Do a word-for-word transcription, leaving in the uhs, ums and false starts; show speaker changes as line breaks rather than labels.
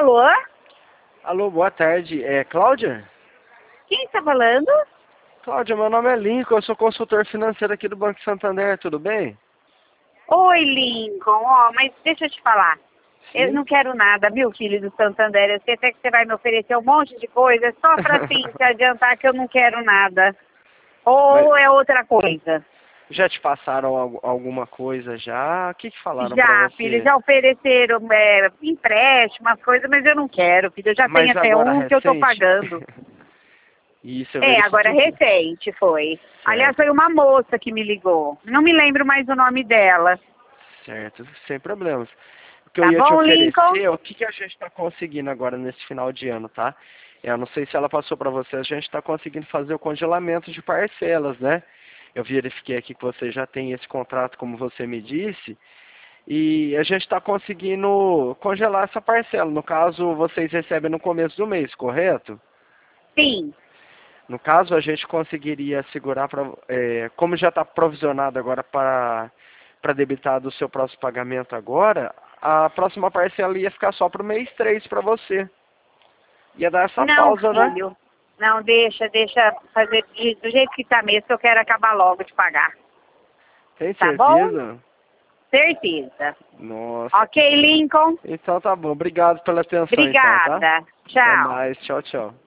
Alô?
Alô, boa tarde. É Cláudia?
Quem está falando?
Cláudia, meu nome é Lincoln, eu sou consultor financeiro aqui do Banco Santander, tudo bem?
Oi, Lincoln. Ó, mas deixa eu te falar. Eu
Sim.
não quero nada, viu, filho do Santander? Eu sei até que você vai me oferecer um monte de coisa só para, assim, te adiantar que eu não quero nada. Ou
Mas
é outra coisa?
já te passaram al- alguma coisa já? O que que falaram pra
Já, filho,
você?
já ofereceram é, empréstimo, as coisas, mas eu não quero, filho. Eu já tenho
Mas
até
agora
um que eu tô
recente?
pagando.
Isso, eu
É, agora
verifiquei.
recente foi. Aliás,
Certo,
foi uma moça que me ligou. Não me lembro mais o nome dela.
certo, sem problemas. O que eu
Tá
ia te
bom, Lincoln?
oferecer, o que que a gente está conseguindo agora nesse final de ano, tá? Eu não sei se ela passou para você, a gente está conseguindo fazer o congelamento de parcelas, né? Eu verifiquei aqui que você já tem esse contrato, como você me disse, e a gente está conseguindo congelar essa parcela. No caso, vocês recebem no começo do mês, correto?
Sim.
No caso, a gente conseguiria segurar, pra, é, como já está provisionado agora para para debitar do seu próximo pagamento agora, a próxima parcela ia ficar só para o mês três para você. Ia dar essa
Não,
pausa, né?
filho. Não, deixa, deixa fazer de- do jeito que tá mesmo, que eu quero acabar logo de pagar.
Tem
Tá bom?
certeza?
Certeza.
Nossa.
Ok, Lincoln?
Então tá bom. Obrigado pela atenção então, tá?
Obrigada.
Até
Tchau.
mais. Tchau, tchau.